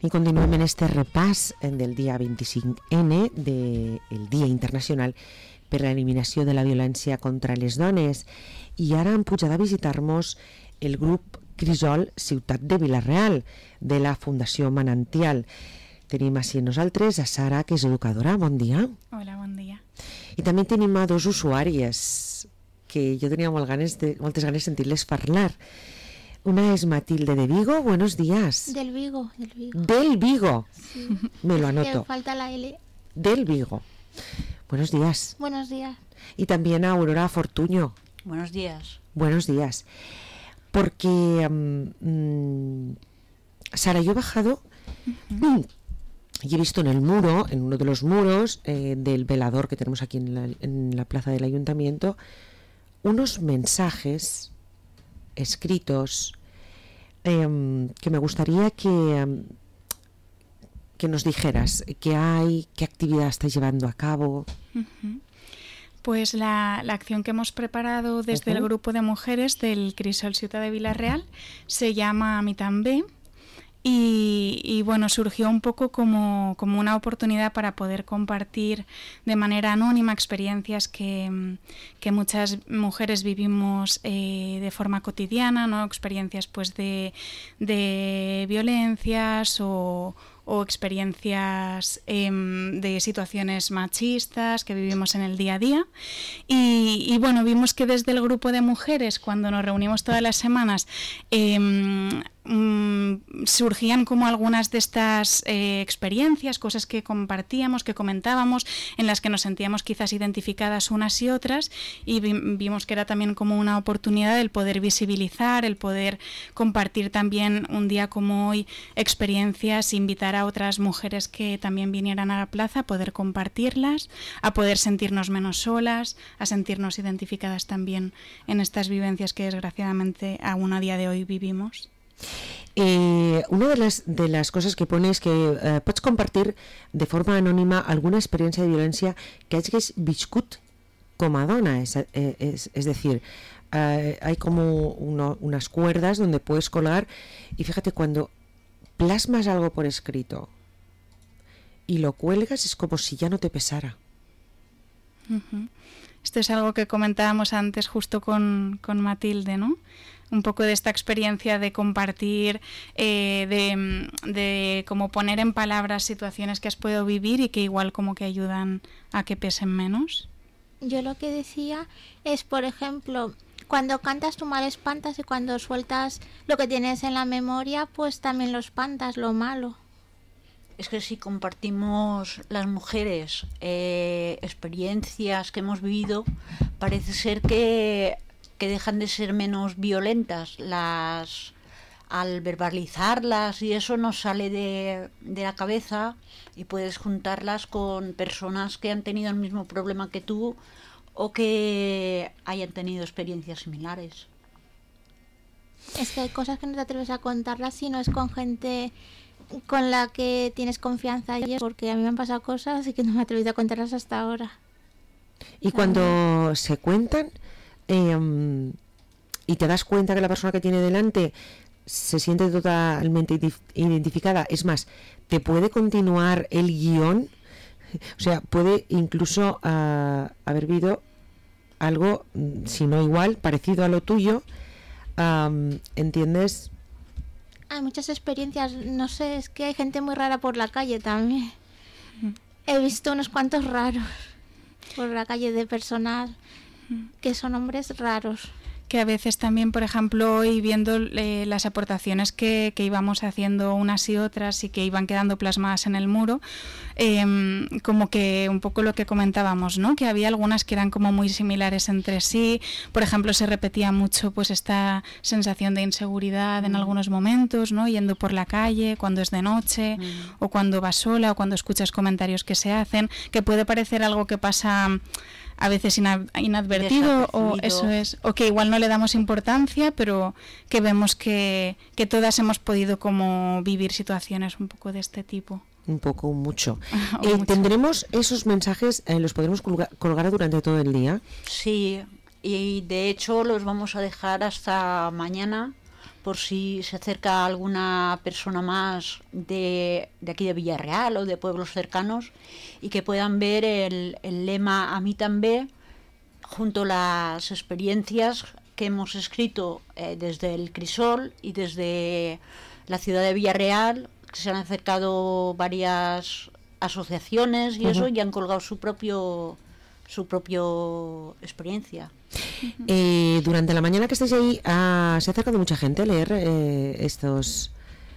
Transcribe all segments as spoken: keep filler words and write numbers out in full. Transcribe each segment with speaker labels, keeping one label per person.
Speaker 1: I continuem en este repàs del dia vint-i-cinc ene, del Dia Internacional per a l'Eliminació de la Violència contra les Dones. I ara han pujat a visitar-nos el grup Crisol Ciutat de Vila-real, de la Fundació Manantial. Tenim així nosaltres a Sara, que és educadora. Bon dia.
Speaker 2: Hola, bon dia.
Speaker 1: I també tenim a dos usuàries que jo tenia molt ganes de, moltes ganes de sentir-les parlar. Una es Matilde de Vigo. Buenos días.
Speaker 3: Del Vigo, del Vigo.
Speaker 1: Del Vigo.
Speaker 3: Sí.
Speaker 1: Me lo anoto.
Speaker 3: Que falta la L.
Speaker 1: Del Vigo. Buenos días.
Speaker 3: Buenos días.
Speaker 1: Y también a Aurora Fortuño.
Speaker 4: Buenos días.
Speaker 1: Buenos días. Porque, um, Sara, yo he bajado uh-huh. y he visto en el muro, en uno de los muros eh, del velador que tenemos aquí en la, en la plaza del ayuntamiento, unos mensajes escritos eh, que me gustaría que, eh, que nos dijeras qué hay, qué actividad estás llevando a cabo.
Speaker 2: Uh-huh. Pues la, la acción que hemos preparado desde uh-huh. el grupo de mujeres del Crisol Ciutat de Vila-real se llama Mi també. Y, y bueno, surgió un poco como, como una oportunidad para poder compartir de manera anónima experiencias que, que muchas mujeres vivimos eh, de forma cotidiana, ¿no? Experiencias pues de, de violencias o, o experiencias eh, de situaciones machistas que vivimos en el día a día. Y, y bueno, vimos que desde el grupo de mujeres, cuando nos reunimos todas las semanas, eh, mm, surgían como algunas de estas eh, experiencias, cosas que compartíamos, que comentábamos, en las que nos sentíamos quizás identificadas unas y otras, y vi, vimos que era también como una oportunidad el poder visibilizar, el poder compartir también un día como hoy experiencias, invitar a otras mujeres que también vinieran a la plaza, a poder compartirlas, a poder sentirnos menos solas, a sentirnos identificadas también en estas vivencias que desgraciadamente aún a día de hoy vivimos.
Speaker 1: Eh, una de las, de las cosas que pone es que eh, pots compartir de forma anònima alguna experiencia de violencia que hagis viscut com a dona, es, es, es decir, eh, hay como uno, unas cuerdas donde puedes colgar, y fíjate, cuando plasmas algo por escrito y lo cuelgas es como si ya no te pesara.
Speaker 2: Uh-huh. Esto es algo que comentábamos antes justo con, con Matilde, ¿no? Un poco de esta experiencia de compartir, eh, de, de como poner en palabras situaciones que has podido vivir y que igual como que ayudan a que pesen menos.
Speaker 3: Yo lo que decía es, por ejemplo, cuando cantas tú mal espantas, y cuando sueltas lo que tienes en la memoria, pues también lo espantas, lo malo.
Speaker 4: Es que si compartimos las mujeres eh, experiencias que hemos vivido, parece ser que, que dejan de ser menos violentas. Las, al verbalizarlas y eso nos sale de, de la cabeza, y puedes juntarlas con personas que han tenido el mismo problema que tú o que hayan tenido experiencias similares.
Speaker 3: Es que hay cosas que no te atreves a contarlas si no es con gente con la que tienes confianza, y es porque a mí me han pasado cosas y que no me he atrevido a contarlas hasta ahora.
Speaker 1: Y cuando se cuentan eh, y te das cuenta que la persona que tiene delante se siente totalmente identificada, es más, te puede continuar el guión, o sea, puede incluso uh, haber vivido algo, si no igual, parecido a lo tuyo, um, ¿entiendes?
Speaker 3: Hay muchas experiencias, no sé, es que hay gente muy rara por la calle también. He visto unos cuantos raros por la calle de personal, que son hombres raros.
Speaker 2: Que a veces también, por ejemplo, hoy viendo eh, las aportaciones que, que íbamos haciendo unas y otras y que iban quedando plasmadas en el muro, eh, como que un poco lo que comentábamos, ¿no? Que había algunas que eran como muy similares entre sí. Por ejemplo, se repetía mucho pues esta sensación de inseguridad mm. en algunos momentos, ¿no? Yendo por la calle cuando es de noche mm. o cuando vas sola o cuando escuchas comentarios que se hacen, que puede parecer algo que pasa a veces inadvertido, o eso es, o que igual no le damos importancia, pero que vemos que, que todas hemos podido como vivir situaciones un poco de este tipo.
Speaker 1: Un poco, mucho. eh, mucho. ¿Tendremos esos mensajes, eh, los podremos colgar, colgar durante todo el día?
Speaker 4: Sí, y de hecho los vamos a dejar hasta mañana por si se acerca alguna persona más de, de aquí de Villarreal o de pueblos cercanos, y que puedan ver el, el lema A mí también, junto a las experiencias que hemos escrito eh, desde el Crisol y desde la ciudad de Villarreal, que se han acercado varias asociaciones y uh-huh. eso, y han colgado su propio su propio experiencia.
Speaker 1: Eh, durante la mañana que estáis ahí, ah, ¿se ha acercado mucha gente a leer eh, estos?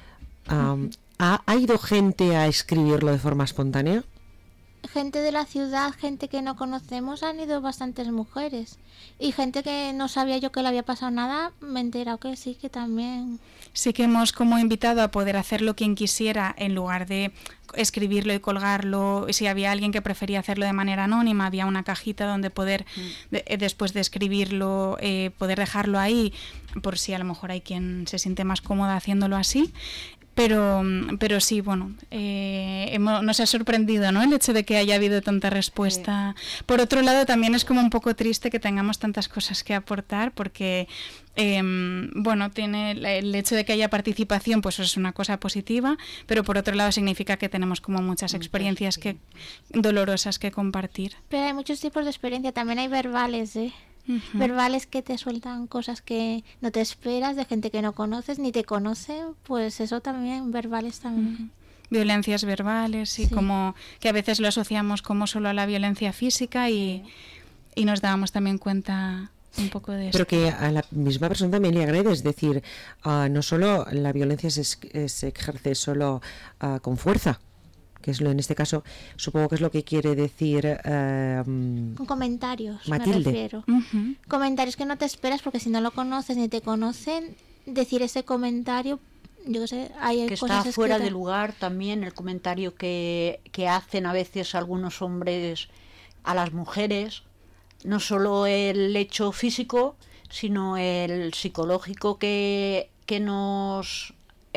Speaker 1: Um, ¿ha, ¿Ha ido gente a escribirlo de forma espontánea?
Speaker 3: Gente de la ciudad, gente que no conocemos, han ido bastantes mujeres. Y gente que no sabía yo que le había pasado nada, me he enterado que sí, que también.
Speaker 2: Sí que hemos como invitado a poder hacerlo quien quisiera, en lugar de escribirlo y colgarlo. Si había alguien que prefería hacerlo de manera anónima, había una cajita donde poder, mm. de, después de escribirlo, eh, poder dejarlo ahí, por si a lo mejor hay quien se siente más cómoda haciéndolo así. Pero, pero sí, bueno, eh, hemos, nos ha sorprendido, ¿no?, el hecho de que haya habido tanta respuesta. Sí. Por otro lado, también es como un poco triste que tengamos tantas cosas que aportar, porque, eh, bueno, tiene el hecho de que haya participación, pues es una cosa positiva, pero por otro lado significa que tenemos como muchas experiencias que dolorosas que compartir.
Speaker 3: Pero hay muchos tipos de experiencia, también hay verbales, ¿eh? Uh-huh. Verbales que te sueltan cosas que no te esperas, de gente que no conoces ni te conoce, pues eso también, verbales también.
Speaker 2: Uh-huh. Violencias verbales, sí, sí, como que a veces lo asociamos como solo a la violencia física y, y nos dábamos también cuenta un poco de eso.
Speaker 1: Pero que a la misma persona también le agrede, es decir, uh, no solo la violencia se, se ejerce solo uh, con fuerza, que es lo en este caso, supongo que es lo que quiere decir eh,
Speaker 3: con comentarios,
Speaker 1: Matilde.
Speaker 3: Me refiero.
Speaker 2: Uh-huh.
Speaker 3: Comentarios que no te esperas porque si no lo conoces ni te conocen, decir ese comentario, yo qué sé, hay
Speaker 4: que
Speaker 3: cosas
Speaker 4: está fuera
Speaker 3: escritas.
Speaker 4: de lugar también el comentario que, que hacen a veces algunos hombres a las mujeres, no solo el hecho físico, sino el psicológico que, que nos...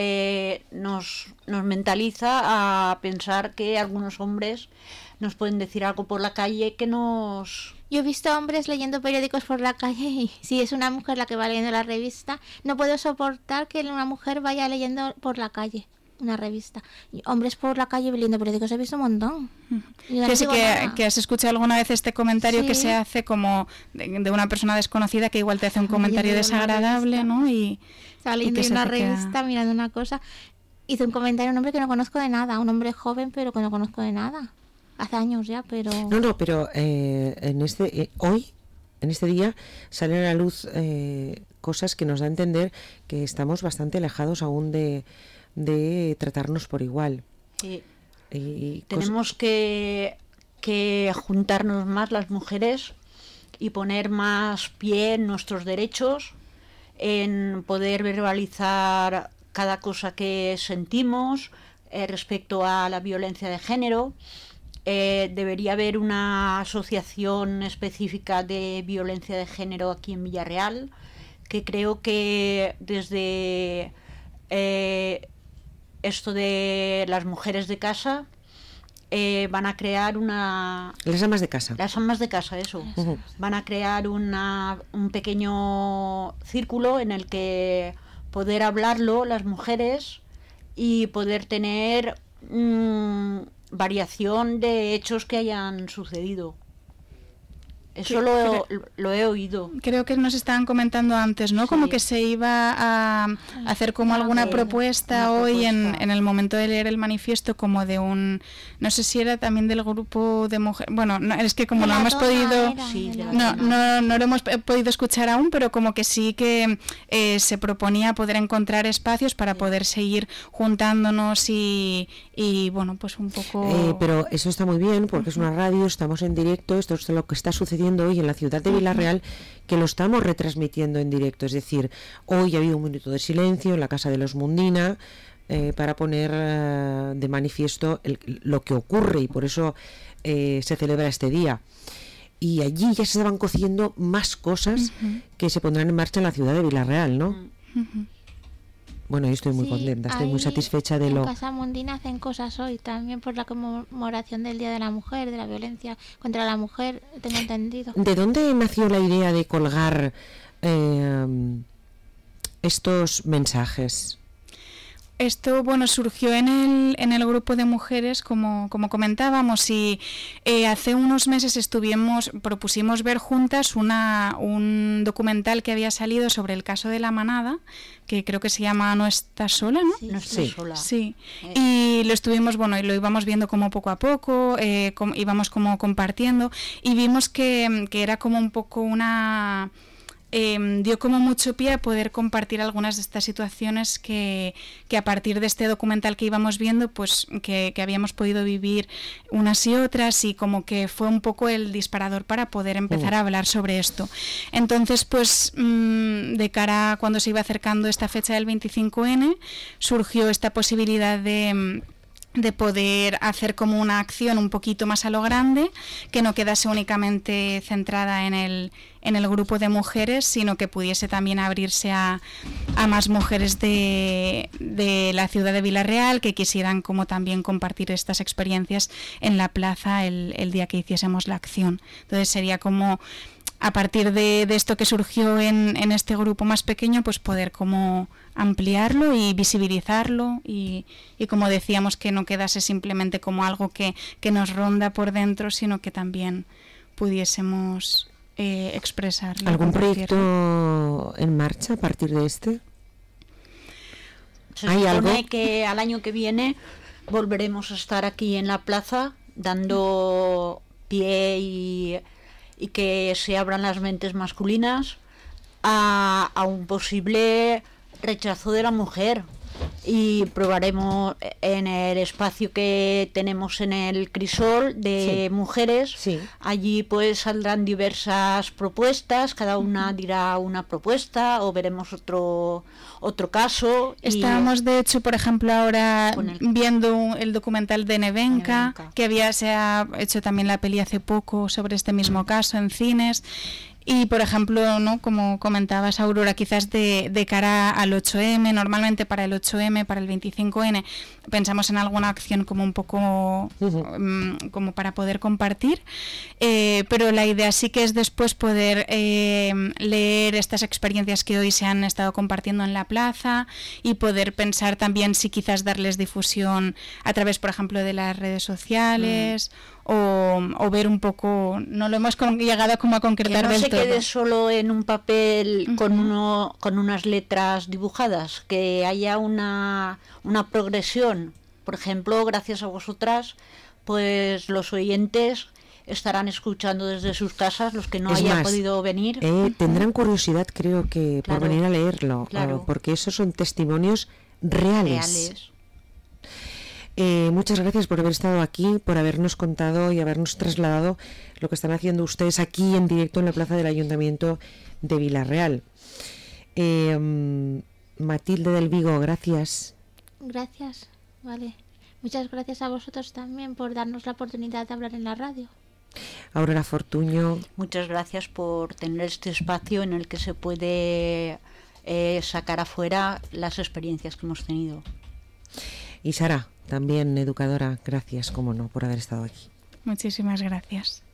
Speaker 4: Eh, nos, nos mentaliza a pensar que algunos hombres nos pueden decir algo por la calle que nos...
Speaker 3: Yo he visto hombres leyendo periódicos por la calle y si es una mujer la que va leyendo la revista, no puedo soportar que una mujer vaya leyendo por la calle una revista. Y hombres por la calle leyendo periódicos he visto un montón.
Speaker 2: No que, sí que, que has escuchado alguna vez este comentario, sí, que se hace como de, de una persona desconocida que igual te hace un comentario desagradable, ¿no? Y
Speaker 3: estaba leyendo una revista, queda... mirando una cosa, hizo un comentario a un hombre que no conozco de nada, un hombre joven pero que no conozco de nada. Hace años ya, pero...
Speaker 1: No, no, pero eh, en este eh, hoy, en este día, salen a la luz eh, cosas que nos da a entender que estamos bastante alejados aún de, de tratarnos por igual.
Speaker 4: Sí.
Speaker 1: Y
Speaker 4: tenemos que, que juntarnos más las mujeres y poner más pie en nuestros derechos, en poder verbalizar cada cosa que sentimos eh, respecto a la violencia de género. Eh, debería haber una asociación específica de violencia de género aquí en Villarreal, que creo que desde eh, esto de las mujeres de casa eh, van a crear una...
Speaker 1: Las amas de casa.
Speaker 4: Las amas de casa, eso. Uh-huh. Van a crear una, un pequeño círculo en el que poder hablarlo las mujeres y poder tener... Mmm, variación de hechos que hayan sucedido. Eso lo, lo he oído.
Speaker 2: Creo que nos estaban comentando antes, ¿no? Sí. Como que se iba a hacer como alguna propuesta
Speaker 4: una
Speaker 2: hoy
Speaker 4: propuesta.
Speaker 2: En, en el momento de leer el manifiesto, como de un... No sé si era también del grupo de mujeres... Bueno, no, es que como no hemos podido...
Speaker 4: Sí,
Speaker 2: no, no, no lo hemos podido escuchar aún, pero como que sí que eh, se proponía poder encontrar espacios para poder seguir juntándonos y, y bueno, pues un poco...
Speaker 1: Eh, pero eso está muy bien, porque uh-huh. es una radio, estamos en directo, esto es lo que está sucediendo hoy en la ciudad de Villarreal, que lo estamos retransmitiendo en directo, es decir, hoy ha habido un minuto de silencio en la casa de los Mundina eh, para poner uh, de manifiesto el, lo que ocurre y por eso eh, se celebra este día. Y allí ya se estaban cociendo más cosas uh-huh. que se pondrán en marcha en la ciudad de Villarreal, ¿no?
Speaker 2: Uh-huh.
Speaker 1: Bueno, yo estoy muy sí, contenta, estoy muy satisfecha de
Speaker 3: en
Speaker 1: lo...
Speaker 3: En Casa Mundina hacen cosas hoy también por la conmemoración del Día de la Mujer, de la violencia contra la mujer, tengo entendido.
Speaker 1: ¿De dónde nació la idea de colgar eh, estos mensajes?
Speaker 2: Esto, bueno, surgió en el, en el grupo de mujeres, como, como comentábamos, y eh, hace unos meses estuvimos, propusimos ver juntas una, un documental que había salido sobre el caso de la manada, que creo que se llama No estás sola, ¿no?
Speaker 4: Sí, no estás
Speaker 1: sí.
Speaker 4: sola.
Speaker 2: Sí,
Speaker 4: Eh.
Speaker 2: y lo estuvimos, bueno, y lo íbamos viendo como poco a poco, eh, com, íbamos como compartiendo, y vimos que, que era como un poco una... Eh, dio como mucho pie a poder compartir algunas de estas situaciones que, que a partir de este documental que íbamos viendo, pues que, que habíamos podido vivir unas y otras, y como que fue un poco el disparador para poder empezar a hablar sobre esto. Entonces, pues mmm, de cara a cuando se iba acercando esta fecha del veinticinco ene, surgió esta posibilidad de... de poder hacer como una acción un poquito más a lo grande, que no quedase únicamente centrada en el, en el grupo de mujeres, sino que pudiese también abrirse a, a más mujeres de, de la ciudad de Vila-real que quisieran como también compartir estas experiencias en la plaza el, el día que hiciésemos la acción. Entonces sería como a partir de, de esto que surgió en, en este grupo más pequeño, pues poder como ampliarlo y visibilizarlo y, y como decíamos, que no quedase simplemente como algo que, que nos ronda por dentro, sino que también pudiésemos eh, expresarlo.
Speaker 1: ¿Algún proyecto en marcha a partir de este?
Speaker 4: Se
Speaker 1: ¿Hay
Speaker 4: supone
Speaker 1: algo?
Speaker 4: que al año que viene volveremos a estar aquí en la plaza dando pie y, y que se abran las mentes masculinas a, a un posible rechazo de la mujer, y probaremos en el espacio que tenemos en el crisol de
Speaker 1: Sí.
Speaker 4: mujeres.
Speaker 1: Sí.
Speaker 4: Allí pues saldrán diversas propuestas, cada una dirá una propuesta o veremos otro otro caso. y-
Speaker 2: Estábamos de hecho, por ejemplo, ahora
Speaker 4: Con el-
Speaker 2: viendo el documental de Nevenka,
Speaker 4: Nevenka.
Speaker 2: que había se ha hecho también la peli hace poco sobre este mismo caso en cines. Y, por ejemplo, ¿no?, como comentabas, Aurora, quizás de, de cara al ocho eme, normalmente para el ocho eme, para el veinticinco ene, pensamos en alguna acción como un poco
Speaker 1: Ujú.
Speaker 2: um, como para poder compartir, eh, pero la idea sí que es después poder eh, leer estas experiencias que hoy se han estado compartiendo en la plaza y poder pensar también si quizás darles difusión a través, por ejemplo, de las redes sociales. Mm. O, o ver un poco, no lo hemos con, llegado como a
Speaker 4: que
Speaker 2: concretar
Speaker 4: no
Speaker 2: del
Speaker 4: se
Speaker 2: todo.
Speaker 4: quede solo en un papel
Speaker 2: Ujú.
Speaker 4: con uno con unas letras dibujadas, que haya una, una progresión. Por ejemplo, gracias a vosotras, pues los oyentes estarán escuchando desde sus casas, los que no
Speaker 1: Es
Speaker 4: hayan
Speaker 1: más,
Speaker 4: podido venir.
Speaker 1: Eh, tendrán curiosidad, creo que,
Speaker 4: Claro.
Speaker 1: por venir a leerlo,
Speaker 4: Claro.
Speaker 1: eh, porque esos son testimonios reales.
Speaker 4: reales.
Speaker 1: Eh, muchas gracias por haber estado aquí, por habernos contado y habernos trasladado lo que están haciendo ustedes aquí en directo en la plaza del Ayuntamiento de Vila-real. Eh, Matilde del Vigo, gracias.
Speaker 3: Gracias, vale. Muchas gracias a vosotros también por darnos la oportunidad de hablar en la radio.
Speaker 1: Aurora Fortuño.
Speaker 4: Muchas gracias por tener este espacio en el que se puede eh, sacar afuera las experiencias que hemos tenido.
Speaker 1: Y Sara, también educadora, gracias, como no, por haber estado aquí.
Speaker 2: Muchísimas gracias.